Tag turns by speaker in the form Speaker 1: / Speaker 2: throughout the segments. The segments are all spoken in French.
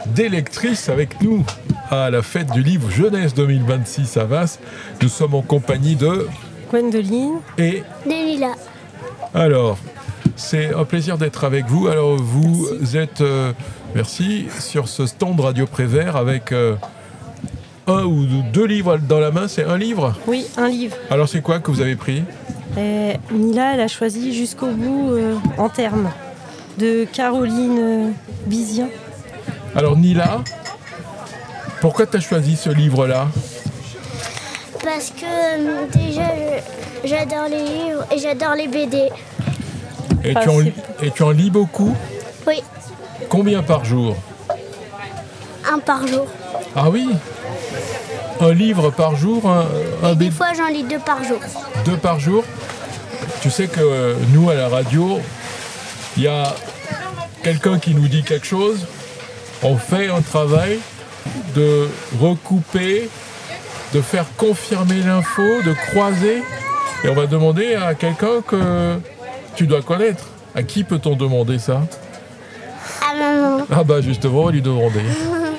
Speaker 1: des lectrices avec nous à la fête du livre Jeunesse 2026 à Vas. Nous sommes en compagnie de
Speaker 2: Gwendoline
Speaker 1: et
Speaker 3: Delilah.
Speaker 1: Alors, c'est un plaisir d'être avec vous. Alors, vous êtes, merci, sur ce stand Radio Prévert avec un ou deux livres dans la main. C'est un livre ?
Speaker 2: Oui, un livre.
Speaker 1: Alors, c'est quoi que vous avez pris ?
Speaker 2: Nila, elle a choisi Jusqu'au bout en termes de Caroline Bizien.
Speaker 1: Alors, Nila, pourquoi tu as choisi ce livre-là ?
Speaker 3: Parce que déjà, j'adore les livres et j'adore les BD.
Speaker 1: Et tu en lis beaucoup ?
Speaker 3: Oui,
Speaker 1: Combien par jour ?
Speaker 3: un par jour.
Speaker 1: Ah oui ? Un livre par jour, un
Speaker 3: Et des
Speaker 1: BD
Speaker 3: fois, j'en lis 2 par jour.
Speaker 1: 2 par jour. Tu sais que nous, à la radio, il y a quelqu'un qui nous dit quelque chose. On fait un travail de recouper, de faire confirmer l'info, de croiser. Et on va demander à quelqu'un que tu dois connaître. À qui peut-on demander ça ?
Speaker 3: Ah maman.
Speaker 1: Ah bah justement, on va lui demander. Alors ?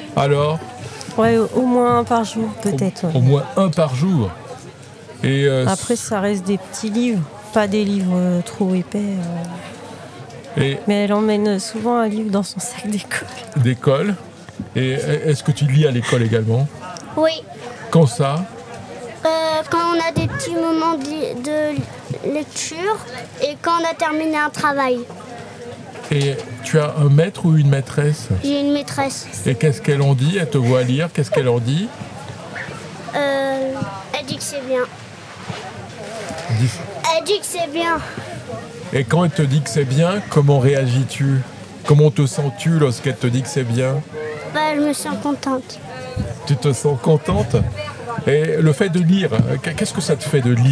Speaker 2: Ouais, au moins un par jour, peut-être.
Speaker 1: Au moins un par jour. Et
Speaker 2: Après, ça reste des petits livres, pas des livres trop épais.
Speaker 1: et
Speaker 2: Mais elle emmène souvent un livre dans son sac d'école.
Speaker 1: d'école. Et est-ce que tu lis à l'école également ?
Speaker 3: Oui,
Speaker 1: Quand ça ?
Speaker 3: quand on a des petits moments de lecture et quand on a terminé un travail.
Speaker 1: Et tu as un maître ou une maîtresse ?
Speaker 3: J'ai une maîtresse.
Speaker 1: Et qu'est-ce qu'elle en dit ? Elle te voit lire, qu'est-ce qu'elle en dit ?
Speaker 3: Elle dit que c'est bien. Elle dit que c'est bien.
Speaker 1: Et quand elle te dit que c'est bien, comment réagis-tu ? Comment te sens-tu lorsqu'elle te dit que c'est bien ?
Speaker 3: Bah, je me sens contente.
Speaker 1: Tu te sens contente ? Et le fait de lire, qu'est-ce que ça te fait de lire ?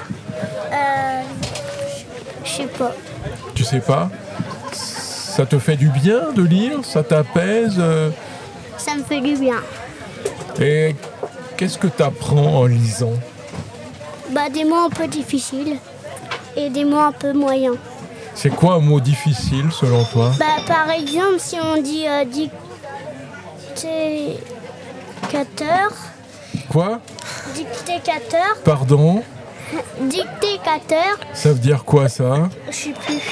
Speaker 3: Je sais pas.
Speaker 1: Tu sais pas ? Ça te fait du bien de lire ? Ça t'apaise ?
Speaker 3: Ça me fait du bien.
Speaker 1: Et qu'est-ce que tu apprends en lisant ?
Speaker 3: Bah, des mots un peu difficiles et des mots un peu moyens.
Speaker 1: C'est quoi un mot difficile selon toi ?
Speaker 3: Bah, par exemple, si on dit dictateur,
Speaker 1: Quoi ?
Speaker 3: dictateur,
Speaker 1: Pardon ?
Speaker 3: dictateur,
Speaker 1: Ça veut dire quoi ça ?
Speaker 3: je sais plus.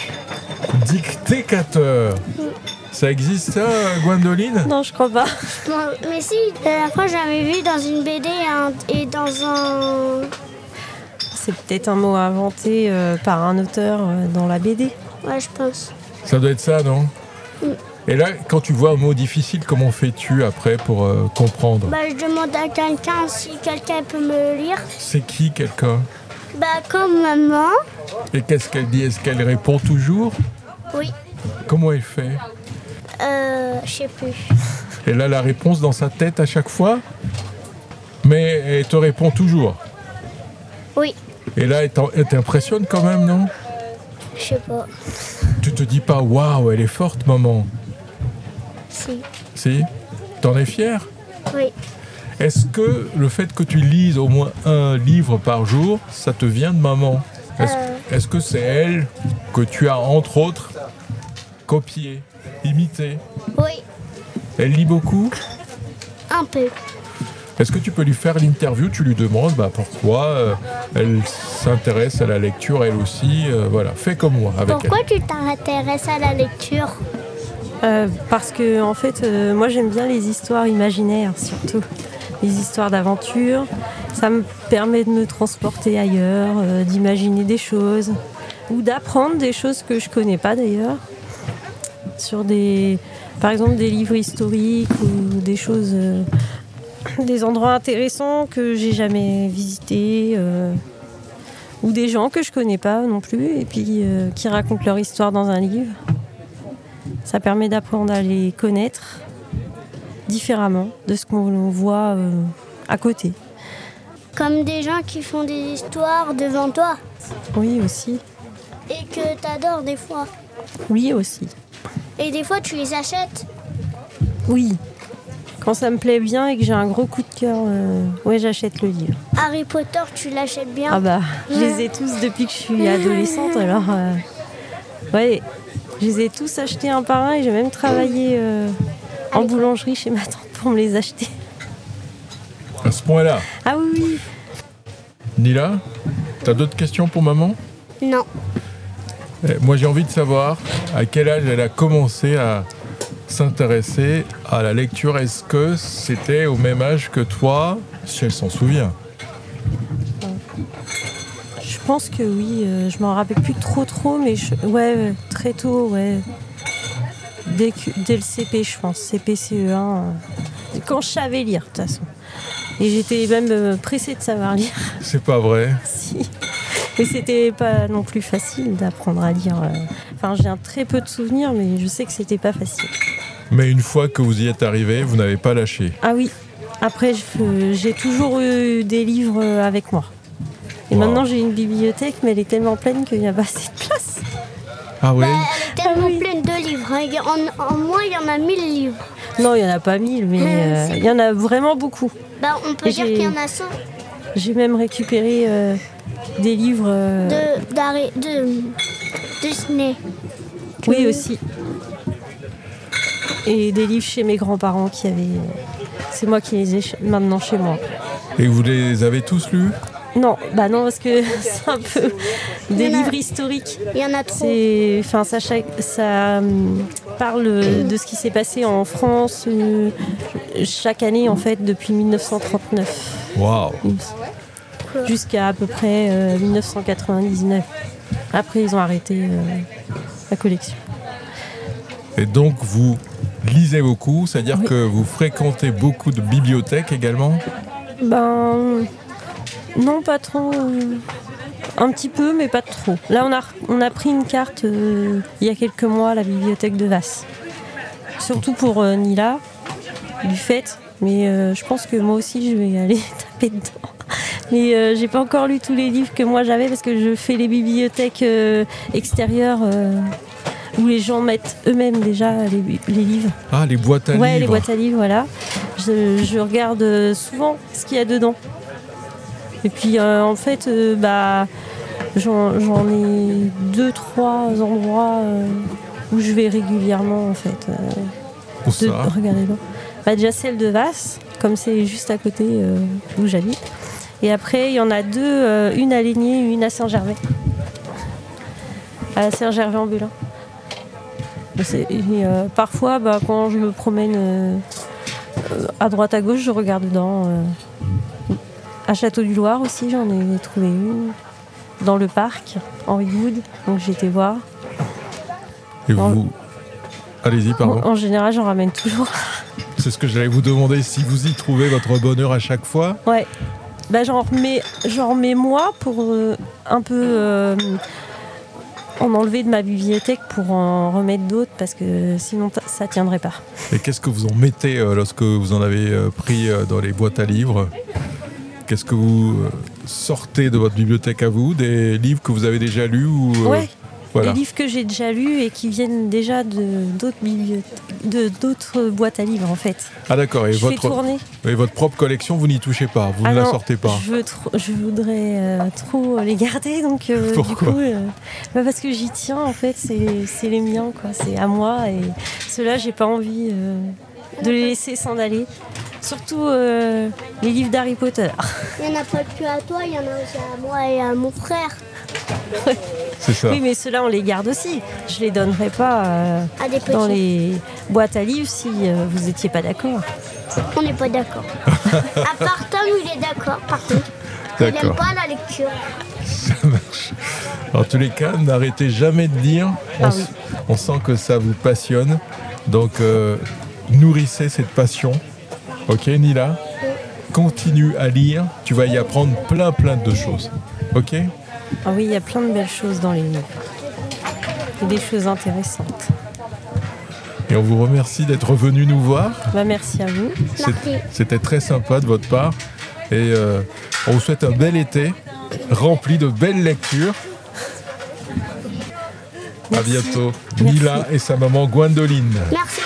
Speaker 1: Dictateur. Ça existe ça, Gwendoline ?
Speaker 2: Non, je crois pas.
Speaker 3: Bon, mais si, la fois j'avais vu dans une BD et dans un...
Speaker 2: C'est peut-être un mot inventé par un auteur dans la BD.
Speaker 3: Ouais, je pense.
Speaker 1: Ça doit être ça, non ? Et là, quand tu vois un mot difficile, comment fais-tu après pour comprendre ?
Speaker 3: Bah, je demande à quelqu'un si quelqu'un peut me le lire.
Speaker 1: C'est qui quelqu'un ?
Speaker 3: Bah, comme maman.
Speaker 1: Et qu'est-ce qu'elle dit ? Est-ce qu'elle répond toujours ?
Speaker 3: Oui.
Speaker 1: Comment elle fait ?
Speaker 3: Je sais plus.
Speaker 1: Elle a la réponse dans sa tête à chaque fois ? Mais elle te répond toujours.
Speaker 3: Oui.
Speaker 1: Et là, elle t'impressionne quand même, non ?
Speaker 3: Je sais pas.
Speaker 1: Tu te dis pas, waouh, elle est forte, maman.
Speaker 3: Si.
Speaker 1: Si ? T'en es fière ?
Speaker 3: Oui.
Speaker 1: Est-ce que le fait que tu lises au moins un livre par jour, ça te vient de maman ? Est-ce que c'est elle que tu as, entre autres, copié, imité ?
Speaker 3: Oui.
Speaker 1: Elle lit beaucoup ?
Speaker 3: Un peu.
Speaker 1: Est-ce que tu peux lui faire l'interview ? Tu lui demandes pourquoi elle s'intéresse à la lecture, elle aussi. Voilà, fais comme moi avec
Speaker 3: Pourquoi tu t'intéresses à la lecture ?
Speaker 2: Parce que, en fait, moi j'aime bien les histoires imaginaires, surtout. Les histoires d'aventure. Ça me permet de me transporter ailleurs, d'imaginer des choses. Ou d'apprendre des choses que je connais pas d'ailleurs. Sur par exemple, des livres historiques ou des choses. Des endroits intéressants que j'ai jamais visités. Ou des gens que je connais pas non plus. Et puis qui racontent leur histoire dans un livre. Ça permet d'apprendre à les connaître différemment de ce qu'on voit à côté.
Speaker 3: Comme des gens qui font des histoires devant toi
Speaker 2: Oui, aussi.
Speaker 3: et que t'adores des fois.
Speaker 2: Oui, aussi.
Speaker 3: Et des fois, tu les achètes.
Speaker 2: Oui. Quand ça me plaît bien et que j'ai un gros coup de cœur, ouais, j'achète le livre.
Speaker 3: Harry Potter, tu l'achètes bien.
Speaker 2: Ah bah, je les ai tous depuis que je suis adolescente, alors... ouais, je les ai tous achetés un par un et j'ai même travaillé en boulangerie chez ma tante pour me les acheter.
Speaker 1: À ce point-là.
Speaker 2: Ah oui, oui.
Speaker 1: Nila, t'as d'autres questions pour maman?
Speaker 3: Non.
Speaker 1: Moi, j'ai envie de savoir à quel âge elle a commencé à s'intéresser à la lecture. Est-ce que c'était au même âge que toi, si elle s'en souvient?
Speaker 2: Je pense que oui, je m'en rappelle plus trop, mais ouais, très tôt, ouais. Dès le CP, je pense, CP, CE1, quand je savais lire, de toute façon. Et j'étais même pressée de savoir lire.
Speaker 1: C'est pas vrai?
Speaker 2: Si. Mais c'était pas non plus facile d'apprendre à lire. Enfin, j'ai très peu de souvenirs, mais je sais que c'était pas facile.
Speaker 1: Mais une fois que vous y êtes arrivé, vous n'avez pas lâché?
Speaker 2: Ah oui. Après, j'ai toujours eu des livres avec moi. Et maintenant, j'ai une bibliothèque, mais elle est tellement pleine qu'il n'y a pas assez de place.
Speaker 1: Ah oui?
Speaker 3: Elle est tellement pleine de livres. En moi, il y en a 1000 livres.
Speaker 2: Non, il n'y en a pas 1000, mais il y en a vraiment beaucoup.
Speaker 3: On peut dire qu'il y en a 100.
Speaker 2: J'ai même récupéré des livres...
Speaker 3: de Disney.
Speaker 2: Oui, aussi. Et des livres chez mes grands-parents qui avaient... C'est moi qui les ai maintenant chez moi.
Speaker 1: Et vous les avez tous lus?
Speaker 2: Non, non, parce que c'est un peu des livres historiques.
Speaker 3: Il y en a trop.
Speaker 2: Ça parle de ce qui s'est passé en France chaque année, en fait, depuis 1939.
Speaker 1: Waouh!
Speaker 2: Jusqu'à à peu près 1999. Après, ils ont arrêté la collection.
Speaker 1: Et donc, vous lisez beaucoup, c'est-à-dire que vous fréquentez beaucoup de bibliothèques également?
Speaker 2: Non, pas trop. Un petit peu, mais pas trop. Là, on a pris une carte il y a quelques mois à la bibliothèque de Vasse. Surtout pour Nila, du fait. Mais je pense que moi aussi, je vais aller taper dedans. Mais j'ai pas encore lu tous les livres que moi j'avais parce que je fais les bibliothèques extérieures où les gens mettent eux-mêmes déjà les livres.
Speaker 1: Ah, les boîtes à livres.
Speaker 2: Ouais, les boîtes à livres, voilà. Je regarde souvent ce qu'il y a dedans. Et puis en fait, j'en ai 2-3 endroits où je vais régulièrement en fait.
Speaker 1: Pour ça.
Speaker 2: Regarder dedans. Déjà celle de Vasse, comme c'est juste à côté où j'habite. Et après, il y en a deux, une à Lénier et une à Saint-Gervais. À Saint-Gervais-en-Belin. Parfois, quand je me promène à droite à gauche, je regarde dedans. À Château-du-Loir aussi, j'en ai trouvé une. Dans le parc, Henri Wood, donc j'ai été voir.
Speaker 1: Et vous... Allez-y, pardon.
Speaker 2: En général, j'en ramène toujours.
Speaker 1: C'est ce que j'allais vous demander, si vous y trouvez votre bonheur à chaque fois.
Speaker 2: Ouais. J'en remets moi pour un peu en enlever de ma bibliothèque pour en remettre d'autres parce que sinon ça tiendrait pas.
Speaker 1: Et qu'est-ce que vous en mettez lorsque vous en avez pris dans les boîtes à livres? Qu'est-ce que vous sortez de votre bibliothèque à vous? Des livres que vous avez déjà lus ou,
Speaker 2: Ouais,
Speaker 1: voilà.
Speaker 2: Des livres que j'ai déjà lus et qui viennent déjà d'autres d'autres boîtes à livres en fait.
Speaker 1: Ah d'accord, et votre propre collection, vous n'y touchez pas, vous ne la sortez pas?
Speaker 2: Je voudrais trop les garder, donc
Speaker 1: pourquoi?
Speaker 2: du coup, parce que j'y tiens en fait, c'est les miens, quoi. C'est à moi et ceux-là j'ai pas envie de les laisser s'en aller. Surtout les livres d'Harry Potter. Il n'y en a pas que à toi, il y en a aussi à moi et à mon frère.
Speaker 1: C'est ça.
Speaker 2: Oui, mais ceux-là, on les garde aussi. Je les donnerai pas dans les boîtes à livres si vous n'étiez pas d'accord. On n'est pas d'accord. À part Tom, il est d'accord, par contre. Il n'aime pas la lecture.
Speaker 1: Ça marche. En tous les cas, n'arrêtez jamais de lire. On sent que ça vous passionne. Donc, nourrissez cette passion. Ok, Nila? Continue à lire. Tu vas y apprendre plein de choses. Ok?
Speaker 2: Ah oui, il y a plein de belles choses dans les livres. Et des choses intéressantes.
Speaker 1: Et on vous remercie d'être venu nous voir.
Speaker 2: Merci à vous.
Speaker 1: C'était très sympa de votre part. Et on vous souhaite un bel été, rempli de belles lectures.
Speaker 2: Merci.
Speaker 1: À bientôt.
Speaker 2: Merci.
Speaker 1: Nila et sa maman Gwendoline.
Speaker 3: Merci.